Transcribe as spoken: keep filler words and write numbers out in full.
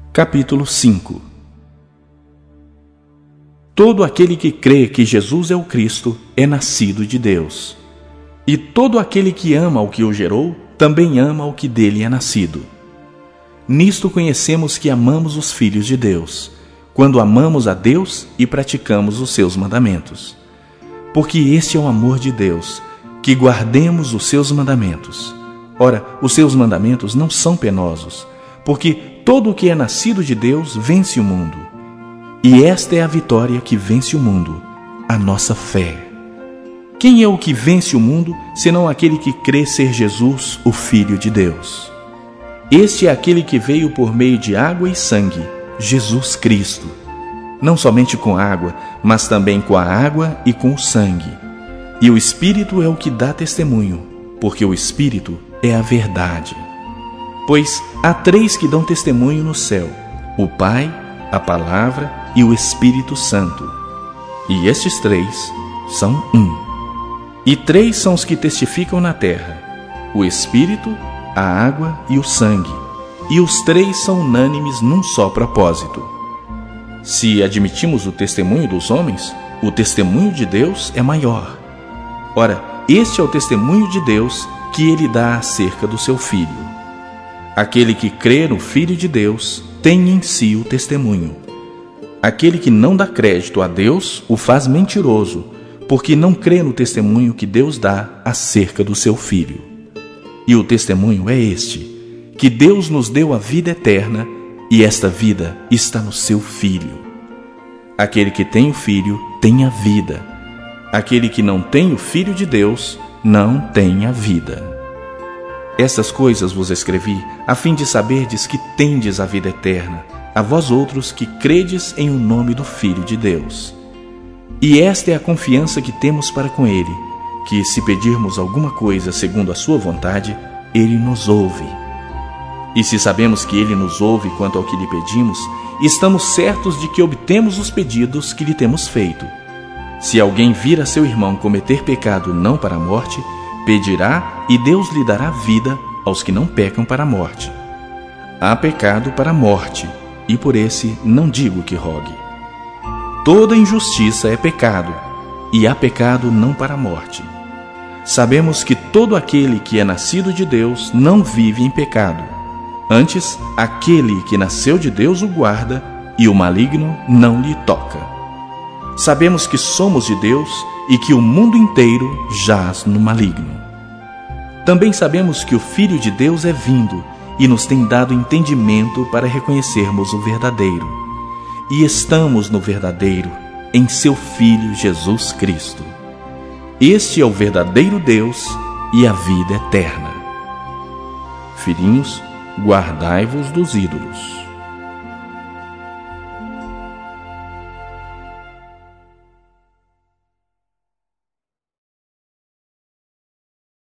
Capítulo cinco. Todo aquele que crê que Jesus é o Cristo é nascido de Deus. E todo aquele que ama o que o gerou, também ama o que dele é nascido. Nisto conhecemos que amamos os filhos de Deus, quando amamos a Deus e praticamos os seus mandamentos. Porque este é o amor de Deus, que guardemos os seus mandamentos. Ora, os seus mandamentos não são penosos, porque todo o que é nascido de Deus vence o mundo. E esta é a vitória que vence o mundo, a nossa fé. Quem é o que vence o mundo, senão aquele que crê ser Jesus, o Filho de Deus? Este é aquele que veio por meio de água e sangue, Jesus Cristo. Não somente com água, mas também com a água e com o sangue. E o Espírito é o que dá testemunho, porque o Espírito é a verdade. Pois há três que dão testemunho no céu: o Pai, a Palavra e o Espírito Santo. E estes três são um. E três são os que testificam na terra: o Espírito, a água e o sangue. E os três são unânimes num só propósito. Se admitimos o testemunho dos homens, o testemunho de Deus é maior. Ora, este é o testemunho de Deus que ele dá acerca do seu Filho. Aquele que crê no Filho de Deus tem em si o testemunho. Aquele que não dá crédito a Deus o faz mentiroso, porque não crê no testemunho que Deus dá acerca do seu Filho. E o testemunho é este: que Deus nos deu a vida eterna, e esta vida está no seu Filho. Aquele que tem o Filho tem a vida. Aquele que não tem o Filho de Deus não tem a vida. Estas coisas vos escrevi, a fim de saberdes que tendes a vida eterna, a vós outros que credes em o nome do Filho de Deus. E esta é a confiança que temos para com Ele, que se pedirmos alguma coisa segundo a sua vontade, Ele nos ouve. E se sabemos que Ele nos ouve quanto ao que lhe pedimos, estamos certos de que obtemos os pedidos que lhe temos feito. Se alguém vir a seu irmão cometer pecado não para a morte, pedirá e Deus lhe dará vida aos que não pecam para a morte. Há pecado para a morte, e por esse não digo que rogue. Toda injustiça é pecado, e há pecado não para a morte. Sabemos que todo aquele que é nascido de Deus não vive em pecado. Antes, aquele que nasceu de Deus o guarda, e o maligno não lhe toca. Sabemos que somos de Deus e que o mundo inteiro jaz no maligno. Também sabemos que o Filho de Deus é vindo e nos tem dado entendimento para reconhecermos o verdadeiro. E estamos no verdadeiro, em seu Filho Jesus Cristo. Este é o verdadeiro Deus e a vida eterna. Filhinhos, guardai-vos dos ídolos.